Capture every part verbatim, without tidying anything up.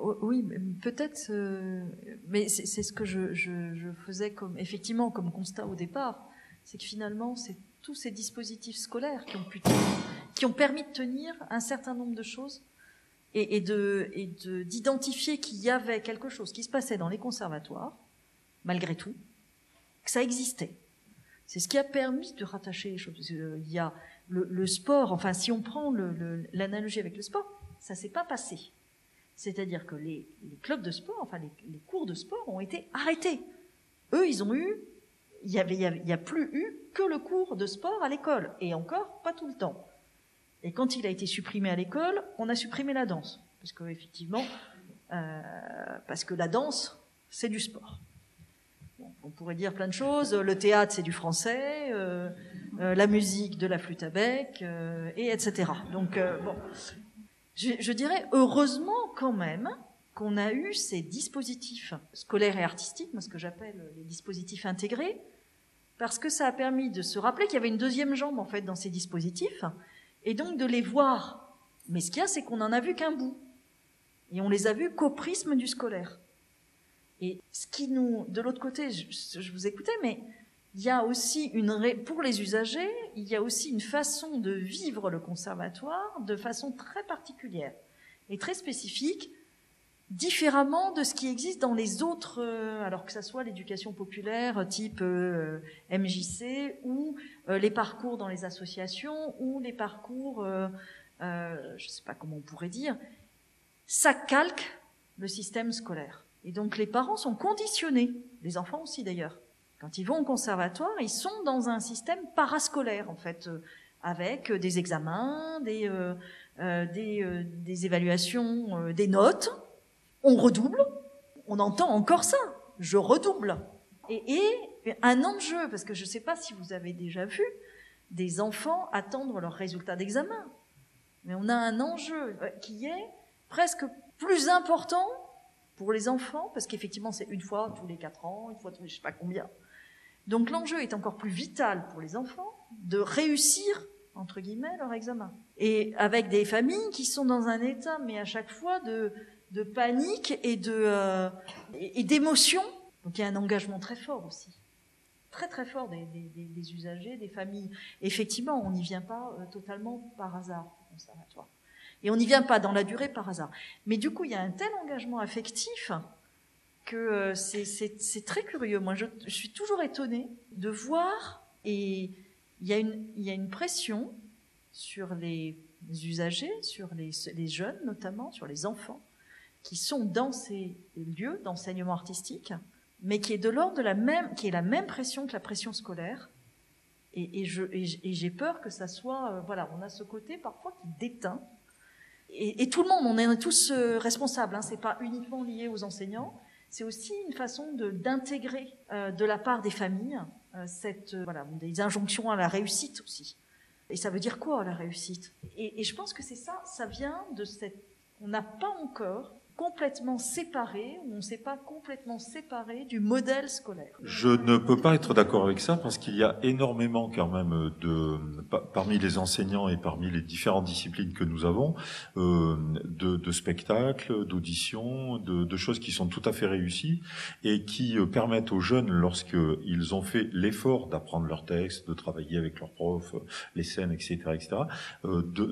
oui, peut-être, euh, mais c'est, c'est ce que je, je, je faisais comme, effectivement, comme constat au départ, c'est que finalement, c'est tous ces dispositifs scolaires qui ont pu tenir, qui ont permis de tenir un certain nombre de choses et, et de, et de, d'identifier qu'il y avait quelque chose qui se passait dans les conservatoires, malgré tout, que ça existait. C'est ce qui a permis de rattacher les choses. Il y a le, le sport, enfin, si on prend le, le, l'analogie avec le sport, ça s'est pas passé. C'est-à-dire que les, les clubs de sport, enfin, les, les cours de sport ont été arrêtés. Eux, ils ont eu, il y avait, il y avait, il y a plus eu que le cours de sport à l'école. Et encore, pas tout le temps. Et quand il a été supprimé à l'école, on a supprimé la danse. Parce que, effectivement, euh, parce que la danse, c'est du sport. Bon, on pourrait dire plein de choses. Le théâtre, c'est du français, euh, euh, la musique, de la flûte à bec, euh, et et cetera. Donc, euh, bon, je, je dirais heureusement quand même qu'on a eu ces dispositifs scolaires et artistiques, moi ce que j'appelle les dispositifs intégrés, parce que ça a permis de se rappeler qu'il y avait une deuxième jambe en fait dans ces dispositifs, et donc de les voir. Mais ce qu'il y a, c'est qu'on n'en a vu qu'un bout, et on les a vus qu'au prisme du scolaire. Et ce qui nous, de l'autre côté, je, je vous écoutais, mais il y a aussi une, pour les usagers, il y a aussi une façon de vivre le conservatoire de façon très particulière et très spécifique, différemment de ce qui existe dans les autres, alors que ça soit l'éducation populaire type euh, M J C ou euh, les parcours dans les associations ou les parcours, euh, euh, je ne sais pas comment on pourrait dire, ça calque le système scolaire. Et donc les parents sont conditionnés, les enfants aussi d'ailleurs. Quand ils vont au conservatoire, ils sont dans un système parascolaire en fait, euh, avec des examens, des, euh, euh, des, euh, des évaluations, euh, des notes. On redouble, on entend encore ça, je redouble. Et, et un enjeu, parce que je ne sais pas si vous avez déjà vu des enfants attendre leurs résultats d'examen, mais on a un enjeu qui est presque plus important pour les enfants, parce qu'effectivement c'est une fois tous les quatre ans, une fois tous les je ne sais pas combien. Donc l'enjeu est encore plus vital pour les enfants de réussir, entre guillemets, leur examen. Et avec des familles qui sont dans un état, mais à chaque fois, de... de panique et de euh, et, et d'émotion. Donc il y a un engagement très fort aussi, très très fort des, des, des usagers, des familles. Effectivement, on n'y vient pas euh, totalement par hasard au conservatoire, et on n'y vient pas dans la durée par hasard. Mais du coup, il y a un tel engagement affectif que euh, c'est, c'est, c'est très curieux. Moi, je, je suis toujours étonnée de voir, et il y a une il y a une pression sur les usagers, sur les, les jeunes notamment, sur les enfants, qui sont dans ces lieux d'enseignement artistique, mais qui est de l'ordre de la même, qui est la même pression que la pression scolaire. Et, et, je, et, et j'ai peur que ça soit, euh, voilà, on a ce côté parfois qui déteint. Et, et tout le monde, on est tous euh, responsables. Hein, c'est pas uniquement lié aux enseignants. C'est aussi une façon de d'intégrer euh, de la part des familles euh, cette, euh, voilà, des injonctions à la réussite aussi. Et ça veut dire quoi la réussite ? Et, et je pense que c'est ça, ça vient de cette, on n'a pas encore complètement séparé, on ne s'est pas complètement séparé du modèle scolaire. Je ne peux pas être d'accord avec ça parce qu'il y a énormément quand même de, parmi les enseignants et parmi les différentes disciplines que nous avons, euh, de, de spectacles, d'auditions, de, de choses qui sont tout à fait réussies et qui permettent aux jeunes, lorsqu'ils ont fait l'effort d'apprendre leurs textes, de travailler avec leurs profs, les scènes, et cetera, et cetera, euh, de,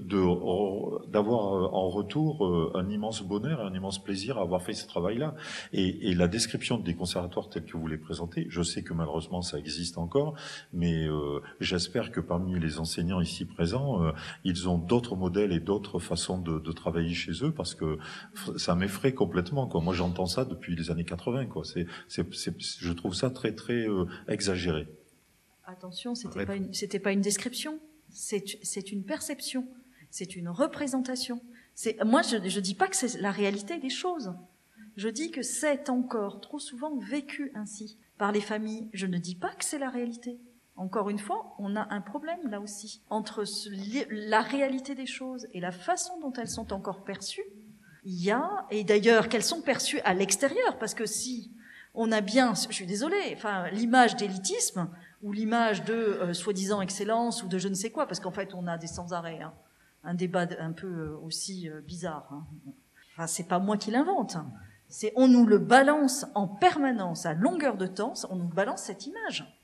de, d'avoir en retour un immense bonheur, un immense plaisir à avoir fait ce travail-là. Et, et la description des conservatoires tels que vous les présentez, je sais que malheureusement ça existe encore, mais euh, j'espère que parmi les enseignants ici présents, euh, ils ont d'autres modèles et d'autres façons de, de travailler chez eux, parce que ça m'effraie complètement, quoi. Moi j'entends ça depuis les années quatre-vingts, quoi. C'est, c'est, c'est, je trouve ça très très euh, exagéré. Attention, c'était pas une, c'était pas une description, c'est, c'est une perception, c'est une représentation. C'est, moi, je ne dis pas que c'est la réalité des choses. Je dis que c'est encore trop souvent vécu ainsi par les familles. Je ne dis pas que c'est la réalité. Encore une fois, on a un problème là aussi entre ce, la réalité des choses et la façon dont elles sont encore perçues. Il y a, et d'ailleurs qu'elles sont perçues à l'extérieur, parce que si on a bien, je suis désolée, enfin l'image d'élitisme ou l'image de euh, soi-disant excellence ou de je ne sais quoi, parce qu'en fait on a des sans arrêt. Hein. Un débat un peu aussi bizarre. Hein. enfin, c'est pas moi qui l'invente, hein. C'est, on nous le balance en permanence, à longueur de temps, on nous balance cette image.